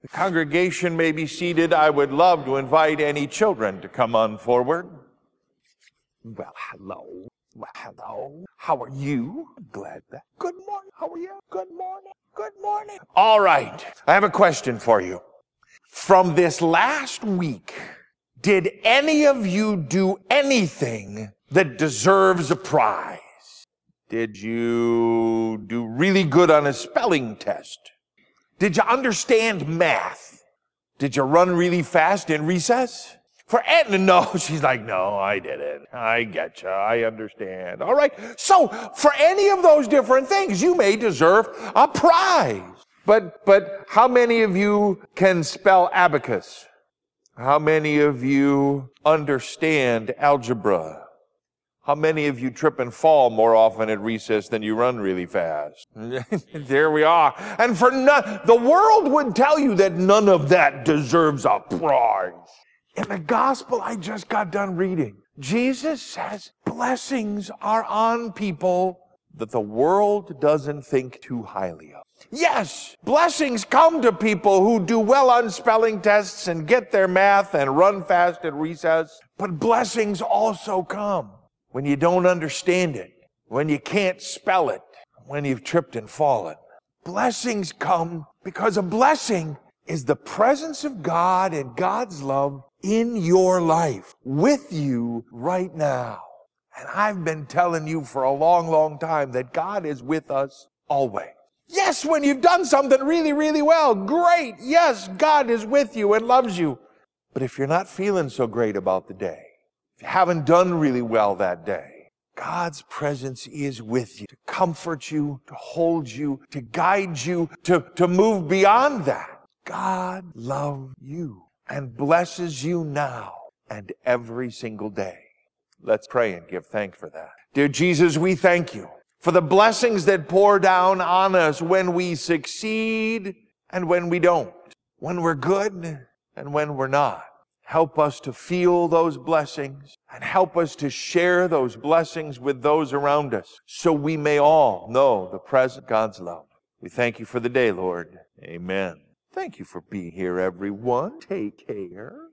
Congregation may be seated. I would love to invite any children to come on forward. Well, hello. Well, hello. How are you? Glad that. Good morning. How are you? Good morning. Good morning. All right. I have a question for you. From this last week, did any of you do anything that deserves a prize? Did you do really good on a spelling test? Did you understand math? Did you run really fast in recess? For Edna, no. She's like, no, I didn't. I get you. I understand. All right. So for any of those different things, you may deserve a prize. But how many of you can spell abacus? How many of you understand algebra? How many of you trip and fall more often at recess than you run really fast? There we are. And the world would tell you that none of that deserves a prize. In the gospel I just got done reading, Jesus says blessings are on people that the world doesn't think too highly of. Yes, blessings come to people who do well on spelling tests and get their math and run fast at recess. But blessings also come when you don't understand it, when you can't spell it, when you've tripped and fallen. Blessings come because a blessing is the presence of God and God's love in your life, with you right now. And I've been telling you for a long, long time that God is with us always. Yes, when you've done something really, really well, great. Yes, God is with you and loves you. But if you're not feeling so great about the day, if you haven't done really well that day, God's presence is with you to comfort you, to hold you, to guide you, to move beyond that. God loves you and blesses you now and every single day. Let's pray and give thanks for that. Dear Jesus, we thank you for the blessings that pour down on us when we succeed and when we don't, when we're good and when we're not. Help us to feel those blessings and help us to share those blessings with those around us so we may all know the present God's love. We thank you for the day, Lord. Amen. Thank you for being here, everyone. Take care.